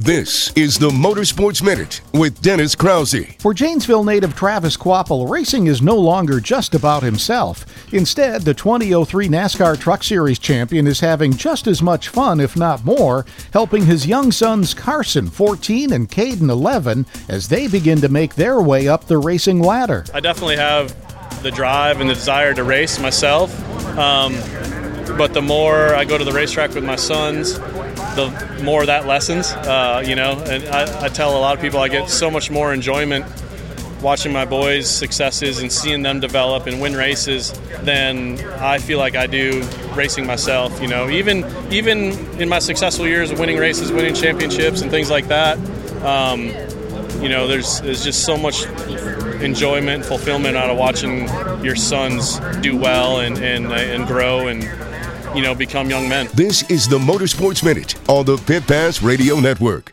This is the Motorsports Minute with Dennis Krause. For Janesville native Travis Kvapil, racing is no longer just about himself. Instead, the 2003 NASCAR Truck Series champion is having just as much fun, if not more, helping his young sons Carson, 14, and Caden, 11, as they begin to make their way up the racing ladder. I definitely have the drive and the desire to race myself, but the more I go to the racetrack with my sons, the more that lessens, and I tell a lot of people I get so much more enjoyment watching my boys' successes and seeing them develop and win races than I feel like I do racing myself. Even in my successful years of winning races, winning championships and things like that, there's just so much enjoyment and fulfillment out of watching your sons do well and grow and become young men. This is the Motorsports Minute on the Pit Pass Radio Network.